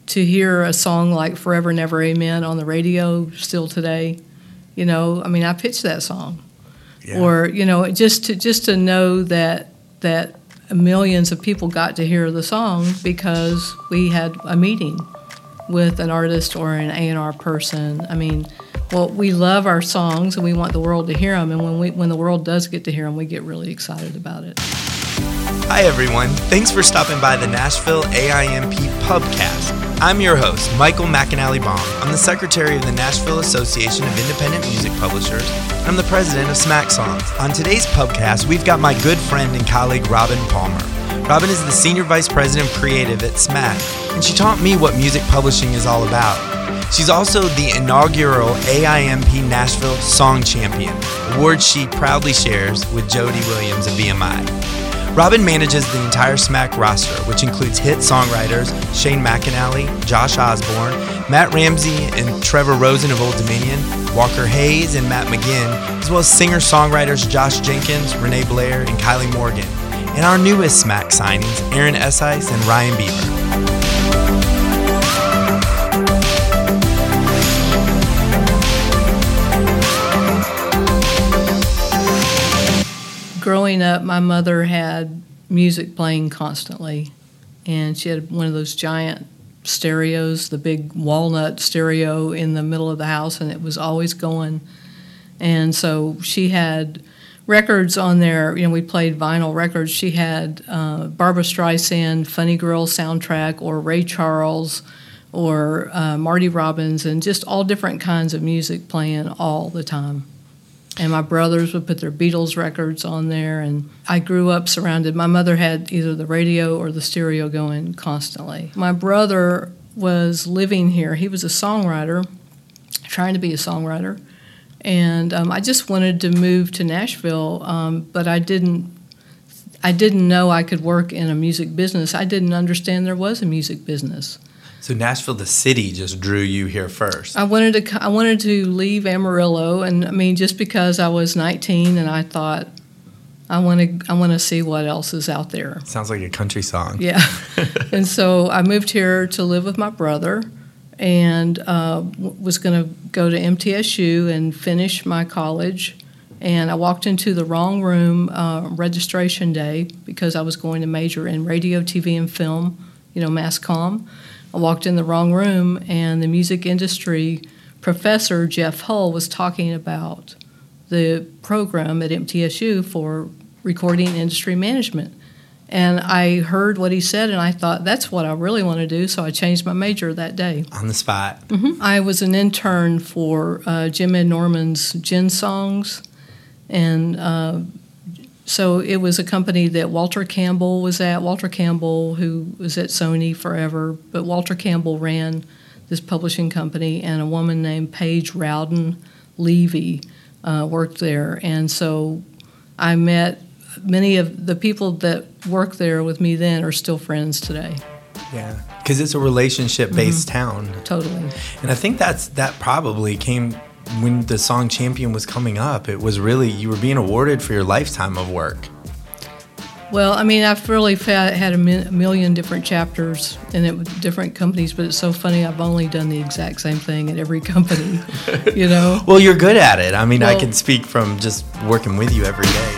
to hear a song like Forever Never Amen on the radio still today, I mean, I pitched that song. Yeah. Or, just to know that millions of people got to hear the song because we had a meeting with an artist or an A&R person. I mean, well, we love our songs and we want the world to hear them, and when the world does get to hear them, we get really excited about it. Hi everyone, thanks for stopping by the Nashville AIMP Pubcast. I'm your host, Michael McAnally Baum. I'm the secretary of the Nashville Association of Independent Music Publishers, and I'm the president of Smack Songs. On today's Pubcast, we've got my good friend and colleague, Robin Palmer. Robin is the senior vice president of creative at Smack, and she taught me what music publishing is all about. She's also the inaugural AIMP Nashville Song Champion, award she proudly shares with Jody Williams of BMI. Robin manages the entire Smack roster, which includes hit songwriters Shane McAnally, Josh Osborne, Matt Ramsey and Trevor Rosen of Old Dominion, Walker Hayes and Matt McGinn, as well as singer-songwriters Josh Jenkins, Renee Blair, and Kylie Morgan. And our newest Smack signings, Aaron Esice and Ryan Beaver. Growing up, my mother had music playing constantly, and she had one of those giant stereos, the big walnut stereo in the middle of the house, and it was always going. And so she had records on there. We played vinyl records. She had Barbra Streisand, Funny Girl soundtrack, or Ray Charles, or Marty Robbins, and just all different kinds of music playing all the time. And my brothers would put their Beatles records on there, and I grew up surrounded. My mother had either the radio or the stereo going constantly. My brother was living here. He was a songwriter, trying to be a songwriter, and I just wanted to move to Nashville, but I didn't know I could work in a music business. I didn't understand there was a music business. So Nashville, the city, just drew you here first. I wanted to leave Amarillo, and I mean, just because I was 19, and I thought I want to see what else is out there. Sounds like a country song. Yeah, and so I moved here to live with my brother, and was going to go to MTSU and finish my college. And I walked into the wrong room registration day because I was going to major in radio, TV, and film. Mass comm. I walked in the wrong room, and the music industry professor, Jeff Hull, was talking about the program at MTSU for recording industry management. And I heard what he said, and I thought, that's what I really want to do, so I changed my major that day. On the spot. Mm-hmm. I was an intern for Jim Ed Norman's Gin Songs, and so it was a company that Walter Campbell was at. Walter Campbell, who was at Sony forever, but Walter Campbell ran this publishing company, and a woman named Paige Rowden Levy worked there. And so I met many of the people that worked there with me then are still friends today. Yeah, because it's a relationship-based town. Totally. And I think that probably came when the Song Champion was coming up. It was really, you were being awarded for your lifetime of work. Well, I mean, I've really had a million different chapters in different companies, but it's so funny, I've only done the exact same thing at every company, Well, you're good at it. I mean, I can speak from just working with you every day.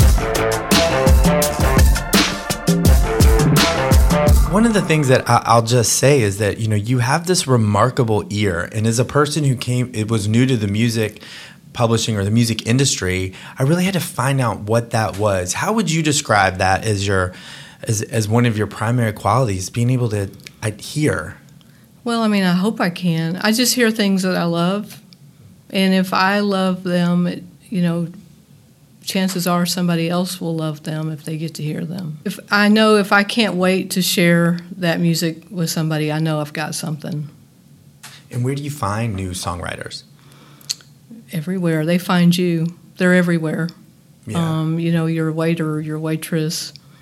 One of the things that I'll just say is that, you have this remarkable ear. And as a person who was new to the music publishing or the music industry, I really had to find out what that was. How would you describe that as one of your primary qualities, being able to hear? Well, I mean, I hope I can. I just hear things that I love. And if I love them, chances are somebody else will love them if they get to hear them. If I can't wait to share that music with somebody, I know I've got something. And where do you find new songwriters? Everywhere. They find you. They're everywhere. Yeah. Your waiter, your waitress,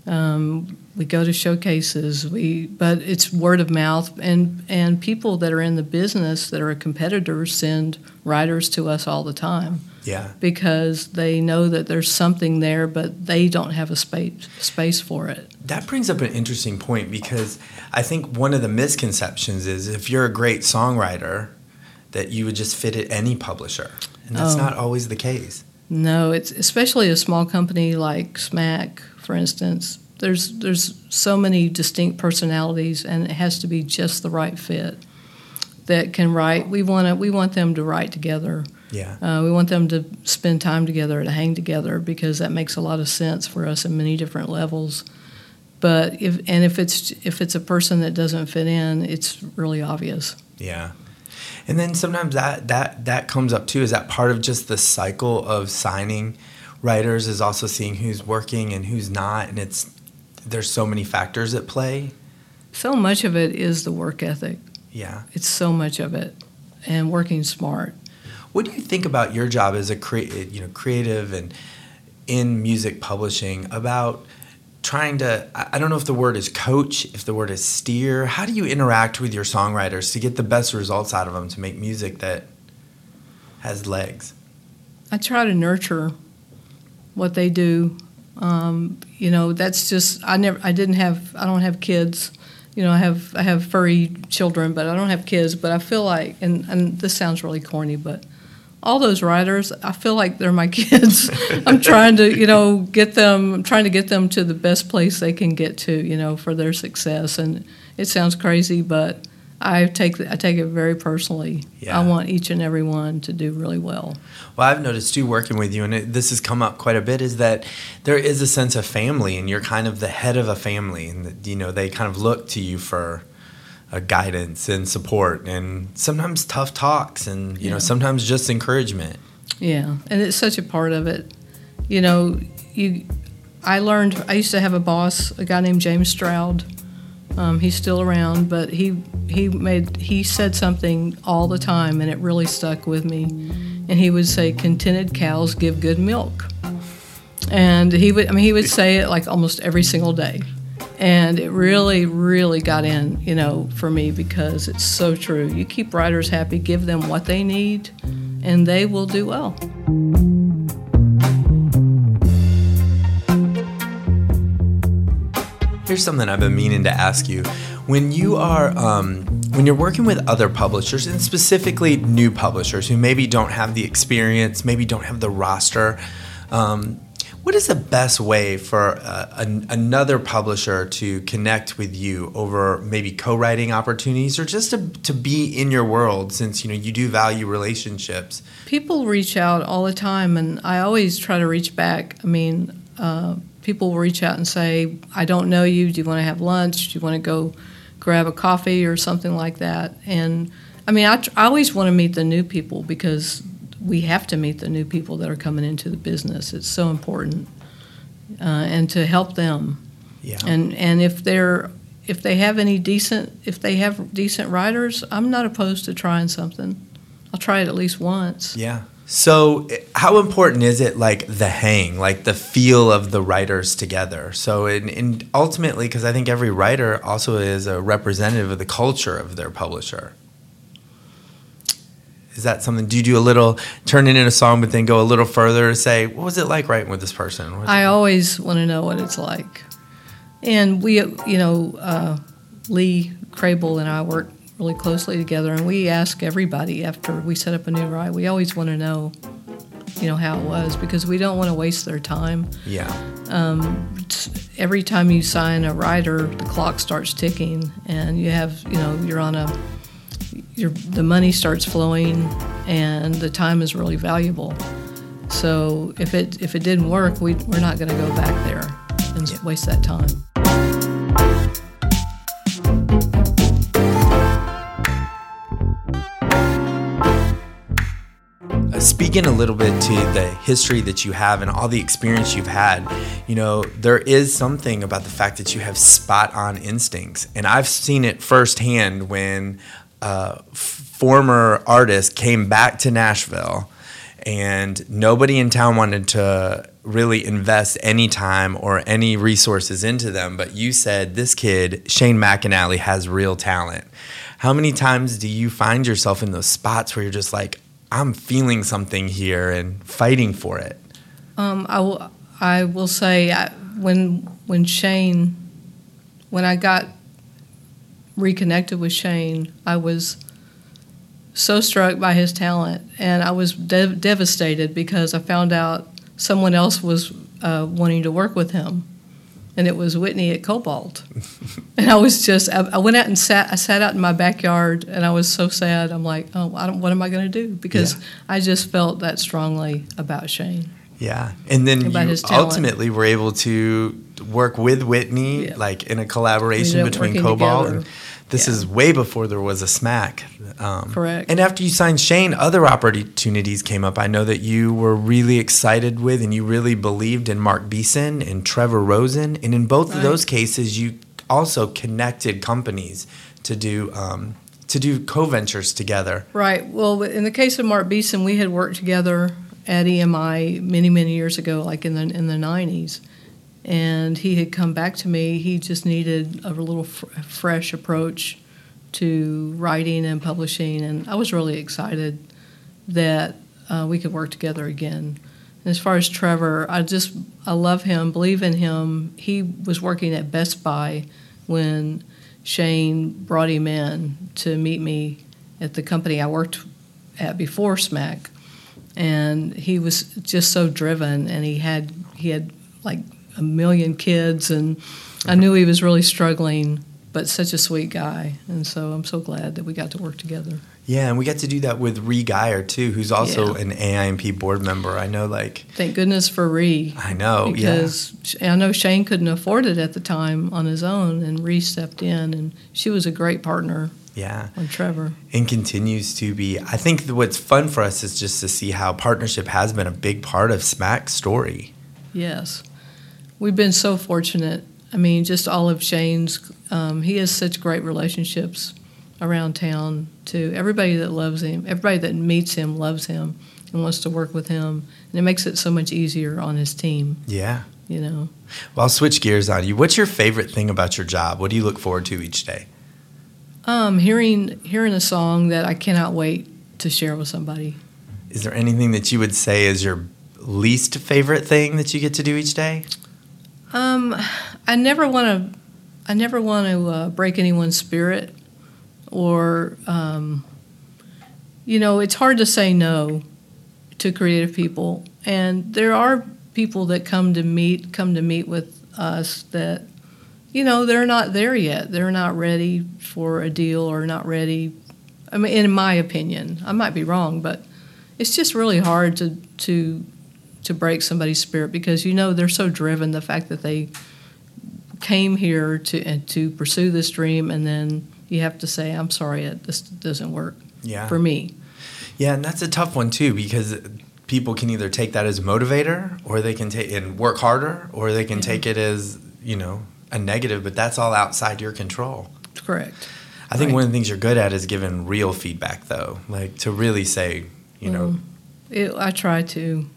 We go to showcases. But it's word of mouth, and people that are in the business that are competitors send writers to us all the time. Yeah. Because they know that there's something there, but they don't have a space for it. That brings up an interesting point, because I think one of the misconceptions is if you're a great songwriter, that you would just fit at any publisher, and that's not always the case. No, it's especially a small company like Smack, for instance. There's so many distinct personalities, and it has to be just the right fit that can write. We want them to write together. Yeah. We want them to spend time together, to hang together, because that makes a lot of sense for us in many different levels. But if it's a person that doesn't fit in, it's really obvious. Yeah. And then sometimes that comes up too. Is that part of just the cycle of signing writers, is also seeing who's working and who's not, and there's so many factors at play? So much of it is the work ethic. Yeah. It's so much of it, and working smart. What do you think about your job as a creative and in music publishing, about trying to, I don't know if the word is coach, if the word is steer, how do you interact with your songwriters to get the best results out of them, to make music that has legs? I try to nurture what they do. That's just, I don't have kids. I have furry children, but I don't have kids. But I feel like, and this sounds really corny, but all those writers, I feel like they're my kids. I'm trying to, get them to the best place they can get to, for their success. And it sounds crazy, but I take it very personally. Yeah. I want each and every one to do really well. Well, I've noticed too, working with you, and this has come up quite a bit, is that there is a sense of family, and you're kind of the head of a family, and they kind of look to you for guidance and support, and sometimes tough talks, and sometimes just encouragement. Yeah, and it's such a part of it. I used to have a boss, a guy named James Stroud. He's still around, but he said something all the time, and it really stuck with me. And he would say, "Contented cows give good milk," and he would say it like almost every single day. And it really, really got in, for me, because it's so true. You keep writers happy, give them what they need, and they will do well. Here's something I've been meaning to ask you. When you are, when you're working with other publishers, and specifically new publishers who maybe don't have the experience, maybe don't have the roster, what is the best way for another publisher to connect with you over maybe co-writing opportunities, or just to be in your world, since you do value relationships? People reach out all the time, and I always try to reach back. People will reach out and say, "I don't know you. Do you want to have lunch? Do you want to go grab a coffee or something like that?" And I always want to meet the new people, because we have to meet the new people that are coming into the business. It's so important, and to help them. Yeah. And if they have decent writers, I'm not opposed to trying something. I'll try it at least once. Yeah. So how important is it, like the hang, like the feel of the writers together? So and ultimately, because I think every writer also is a representative of the culture of their publisher. Is that something, do you do a little, turn it in a song, but then go a little further to say, what was it like writing with this person? I always want to know what it's like. And we, Lee Crable and I work really closely together, and we ask everybody after we set up a new write. We always want to know, how it was, because we don't want to waste their time. Yeah. Every time you sign a writer, the clock starts ticking, and you have, you're on the money starts flowing, and the time is really valuable. So if it didn't work, we're not going to go back there and waste that time. Speaking a little bit to the history that you have and all the experience you've had, there is something about the fact that you have spot-on instincts. And I've seen it firsthand when former artists came back to Nashville and nobody in town wanted to really invest any time or any resources into them. But you said, this kid, Shane McAnally, has real talent. How many times do you find yourself in those spots where you're just like, I'm feeling something here and fighting for it? I will say when I got reconnected with Shane, I was so struck by his talent, and I was devastated because I found out someone else was wanting to work with him, and it was Whitney at Cobalt. And I was just, I went out and sat out in my backyard, and I was so sad. I'm like, oh, what am I going to do? Because I just felt that strongly about Shane. Yeah, and then you ultimately were able to work with Whitney, like in a collaboration between Cobalt. And this is way before there was a SMAC. Correct. And after you signed Shane, other opportunities came up. I know that you were really excited with and you really believed in Mark Beeson and Trevor Rosen. And in both of those cases, you also connected companies to do co-ventures together. Right. Well, in the case of Mark Beeson, we had worked together at EMI many, many years ago, like in the 90s. And he had come back to me. He just needed a little fresh approach to writing and publishing. And I was really excited that we could work together again. And as far as Trevor, I love him, believe in him. He was working at Best Buy when Shane brought him in to meet me at the company I worked at before SMAC. And he was just so driven, and he had like 1 million kids, and I knew he was really struggling, but such a sweet guy. And so I'm so glad that we got to work together. Yeah, and we got to do that with Ree Geyer, too, who's also an AIMP board member. I know, Thank goodness for Ree. I know, because I know Shane couldn't afford it at the time on his own, and Ree stepped in, and she was a great partner. Yeah. On Trevor. And continues to be. I think what's fun for us is just to see how partnership has been a big part of SMAC's story. Yes. We've been so fortunate. I mean, just all of Shane's, he has such great relationships around town, too. Everybody that loves him, everybody that meets him loves him and wants to work with him. And it makes it so much easier on his team. Yeah. You know. Well, I'll switch gears on you. What's your favorite thing about your job? What do you look forward to each day? Hearing a song that I cannot wait to share with somebody. Is there anything that you would say is your least favorite thing that you get to do each day? I never want to break anyone's spirit, or it's hard to say no to creative people, and there are people that come to meet with us that. They're not there yet. They're not ready for a deal or not ready. I mean, in my opinion, I might be wrong, but it's just really hard to break somebody's spirit because, they're so driven, the fact that they came here to pursue this dream, and then you have to say, I'm sorry, this doesn't work for me. Yeah, and that's a tough one, too, because people can either take that as a motivator, or they can take and work harder, or they can take it as, a negative, but that's all outside your control. Correct. I think one of the things you're good at is giving real feedback, though, to really say, I try to.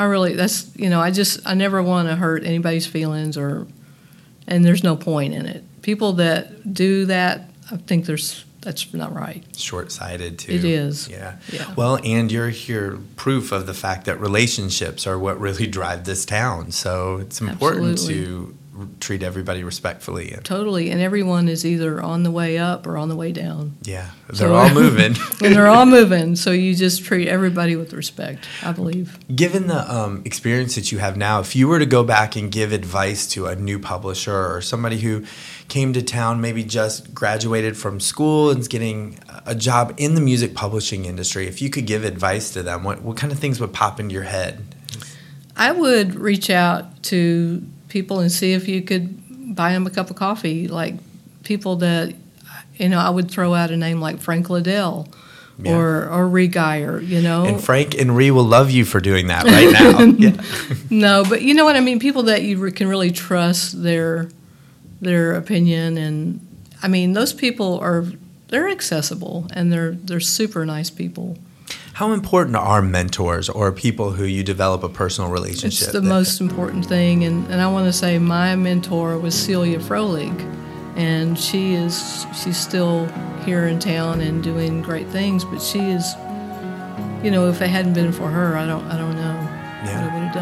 I never want to hurt anybody's feelings, and there's no point in it. People that do that, I think that's not right. Short-sighted, too. It is. Yeah. Well, and you're here proof of the fact that relationships are what really drive this town, so it's important to treat everybody respectfully. Totally, and everyone is either on the way up or on the way down. Yeah, they're all moving. And they're all moving, so you just treat everybody with respect, I believe. Given the experience that you have now, if you were to go back and give advice to a new publisher or somebody who came to town, maybe just graduated from school and is getting a job in the music publishing industry, if you could give advice to them, what kind of things would pop into your head? I would reach out to people and see if you could buy them a cup of coffee, like people that, I would throw out a name like Frank Liddell or Ree Geyer, And Frank and Ree will love you for doing that right now. No, but you know what I mean? People that you can really trust their opinion, and those people they're accessible, and they're super nice people. How important are mentors or people who you develop a personal relationship? It's the most important thing, and I want to say my mentor was Celia Froelich, and she's still here in town and doing great things. But she is, if it hadn't been for her, I don't know what I would have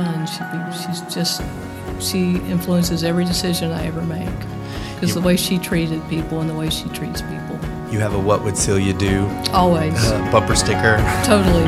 done. She influences every decision I ever make because the way she treated people and the way she treats people. You have a "What Would Celia Do?" Always bumper sticker. Totally.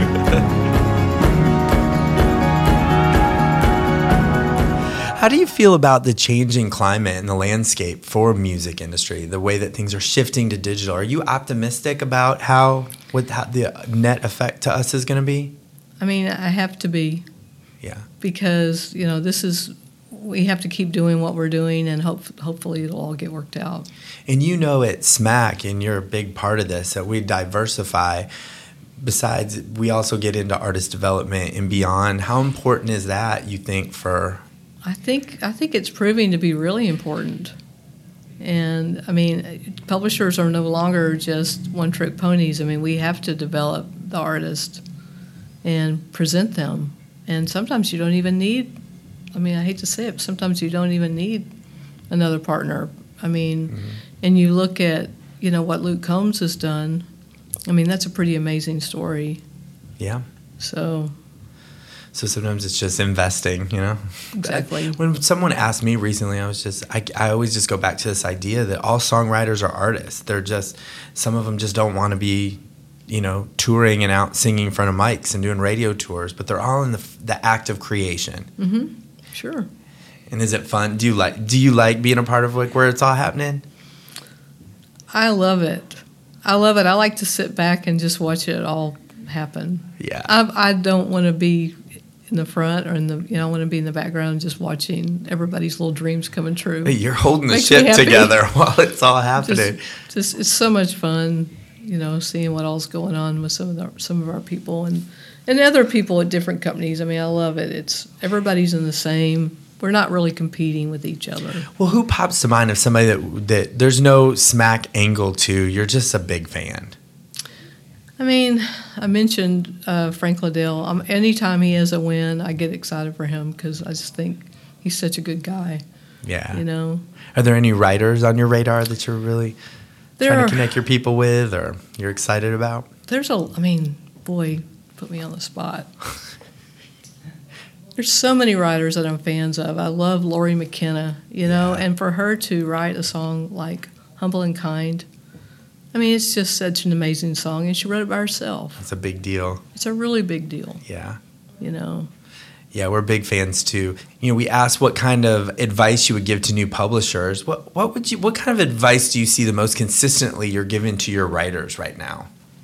How do you feel about the changing climate and the landscape for music industry, the way that things are shifting to digital? Are you optimistic about what the net effect to us is going to be? I mean, I have to be. Yeah. Because, we have to keep doing what we're doing, and hopefully it'll all get worked out. And at SMAC, and you're a big part of this, that we diversify. Besides, we also get into artist development and beyond. How important is that, you think, for... I think it's proving to be really important. And, publishers are no longer just one-trick ponies. We have to develop the artist and present them. And sometimes you don't even need... I hate to say it, but sometimes you don't even need another partner. And you look at, what Luke Combs has done. That's a pretty amazing story. Yeah. So sometimes it's just investing, Exactly. When someone asked me recently, I always just go back to this idea that all songwriters are artists. They're just, some of them just don't want to be, touring and out singing in front of mics and doing radio tours, but they're all in the act of creation. Mm-hmm. Sure. And is it fun? Do you like being a part of where it's all happening? I love it. I like to sit back and just watch it all happen. Yeah. I don't want to be in the front or I want to be in the background just watching everybody's little dreams coming true. Hey, you're holding the ship together while it's all happening. Just it's so much fun, seeing what all's going on with some of our people and other people at different companies. I love it. It's everybody's in the same. We're not really competing with each other. Well, who pops to mind of somebody that there's no SMAC angle to? You're just a big fan. I mentioned Frank Liddell. Anytime he has a win, I get excited for him because I just think he's such a good guy. Yeah. Are there any writers on your radar that you're really trying to connect your people with or you're excited about? Boy, put me on the spot. There's so many writers that I'm fans of. I love Lori McKenna, and for her to write a song like Humble and Kind, it's just such an amazing song, and she wrote it by herself. It's a big deal. It's a really big deal. Yeah. Yeah, we're big fans too. We asked what kind of advice you would give to new publishers. What kind of advice do you see the most consistently you're giving to your writers right now?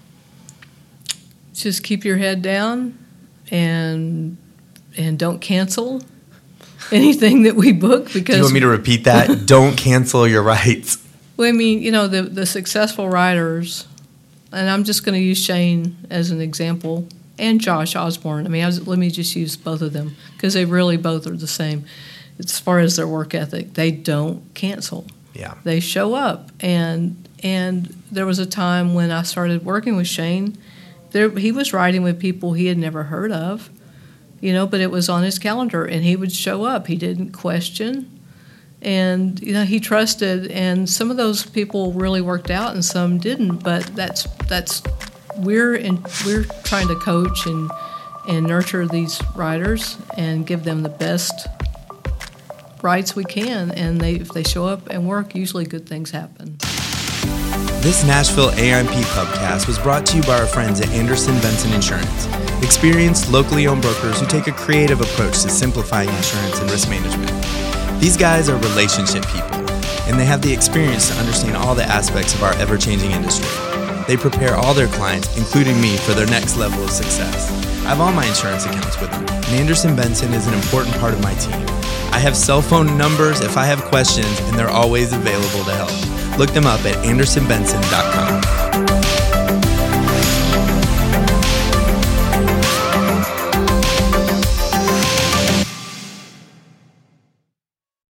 Just keep your head down and don't cancel anything that we book because... Do you want me to repeat that? Don't cancel your rights. Well, the successful writers, and I'm just going to use Shane as an example, and Josh Osborne. Let me just use both of them because they really both are the same as far as their work ethic. They don't cancel. Yeah. They show up. And there was a time when I started working with Shane, he was writing with people he had never heard of, but it was on his calendar, and he would show up. He didn't question. And he trusted, and some of those people really worked out, and some didn't. But we're trying to coach and nurture these writers and give them the best rights we can. And if they show up and work, usually good things happen. This Nashville AIMP Pubcast was brought to you by our friends at Anderson Benson Insurance, experienced locally owned brokers who take a creative approach to simplifying insurance and risk management. These guys are relationship people, and they have the experience to understand all the aspects of our ever-changing industry. They prepare all their clients, including me, for their next level of success. I have all my insurance accounts with them, and Anderson Benson is an important part of my team. I have cell phone numbers if I have questions, and they're always available to help. Look them up at andersonbenson.com.